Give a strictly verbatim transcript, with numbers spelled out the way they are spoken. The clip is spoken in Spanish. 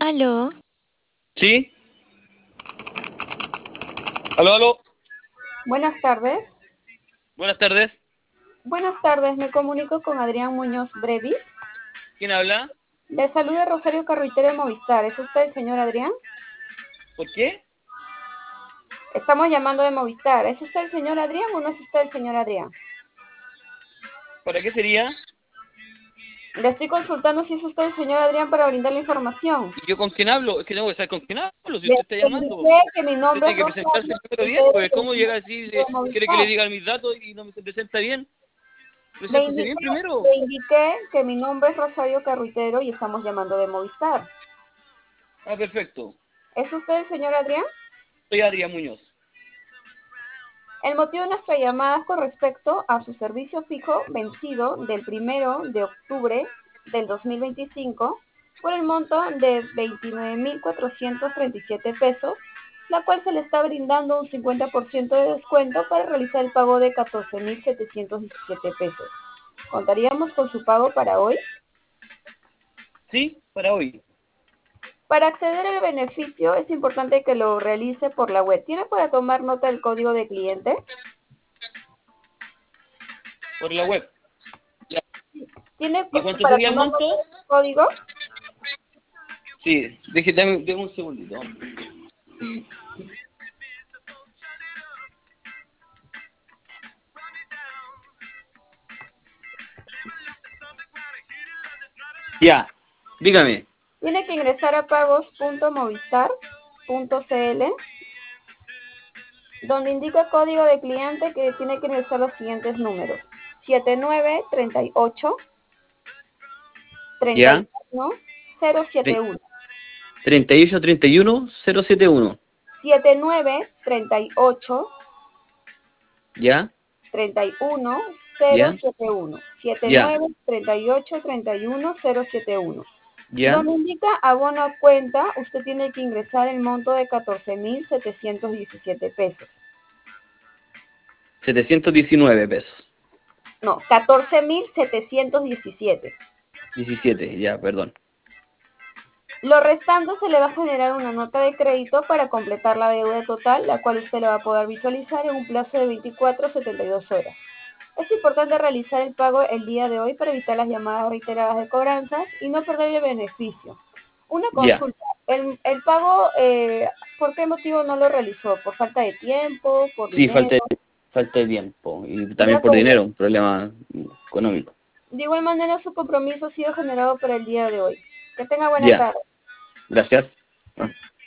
Aló, ¿Sí? Aló, aló. Buenas tardes. Buenas tardes. Buenas tardes, me comunico con Adrián Muñoz Brevis. ¿Quién habla? Le saluda Rosario Carruitero de Movistar. ¿Es usted el señor Adrián? ¿Por qué? Estamos llamando de Movistar. ¿Es usted el señor Adrián o no es usted el señor Adrián? ¿Para qué sería? Le estoy consultando si es usted el señor Adrián para brindar la información. ¿Y yo con quién hablo? Es que tengo que saber con quién hablo si Le usted está llamando. indiqué que mi Usted nombre tiene es que presentarse Rosario primero bien, Carruitero pues ¿cómo llega a decir, de eh, quiere que le Movistar. diga mis datos y no me se presenta bien? Le Preséntese bien indiqué, primero. le indiqué que mi nombre es Rosario Carruitero y estamos llamando de Movistar. Ah, perfecto. ¿Es usted el señor Adrián? Soy Adrián Muñoz. El motivo de nuestra llamada es con respecto a su servicio fijo vencido del primero de octubre del dos mil veinticinco por el monto de veintinueve mil cuatrocientos treinta y siete pesos, la cual se le está brindando un cincuenta por ciento de descuento para realizar el pago de catorce mil setecientos diecisiete pesos. ¿Contaríamos con su pago para hoy? ¿Sí? Para hoy. Para acceder al beneficio es importante que lo realice por la web. ¿Tiene para tomar nota del código de cliente? Por la web. Ya. ¿Tiene ¿Y cuánto para sería el tomar nota monto? del código? Sí. Deje, dame, dame un segundito. Ya. Dígame. Tiene que ingresar a pagos punto movistar punto cl, donde indica código de cliente que tiene que ingresar los siguientes números: siete nueve tres ocho tres Ya. uno cero siete uno. treinta y ocho treinta y uno cero setenta y uno. siete nueve tres ocho ¿Ya? tres uno cero ¿Ya? siete uno. ¿Ya? siete nueve tres ocho tres uno cero siete uno. ¿Ya? Donde indica abono a cuenta, usted tiene que ingresar el monto de catorce mil setecientos diecisiete pesos. setecientos diecinueve pesos. No, catorce mil setecientos diecisiete. diecisiete, ya, perdón. Lo restante se le va a generar una nota de crédito para completar la deuda total, la cual usted le va a poder visualizar en un plazo de veinticuatro a setenta y dos horas. Es importante realizar el pago el día de hoy para evitar las llamadas reiteradas de cobranzas y no perder el beneficio. Una Ya. consulta, el, el pago, eh, ¿por qué motivo no lo realizó? ¿Por falta de tiempo? ¿Por Sí, dinero? falta de, falta de tiempo y también Una por consulta. dinero, un problema económico. De igual manera, su compromiso ha sido generado para el día de hoy. Que tenga buena Ya, tarde. gracias. Ah.